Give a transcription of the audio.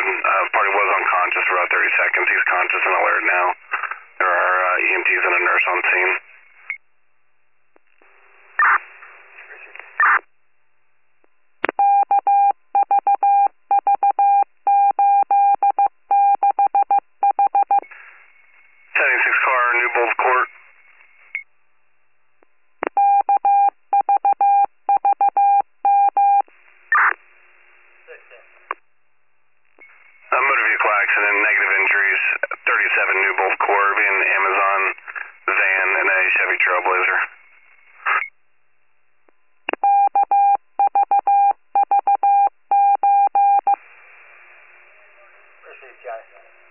Party was unconscious for about 30 seconds. He's conscious and alert now. There are EMTs and a nurse on scene. Car, New Bulls Court. Motor vehicle accident, negative injuries, 37 New Bulls Court, being an Amazon van and a Chevy Trailblazer. Received, Johnny.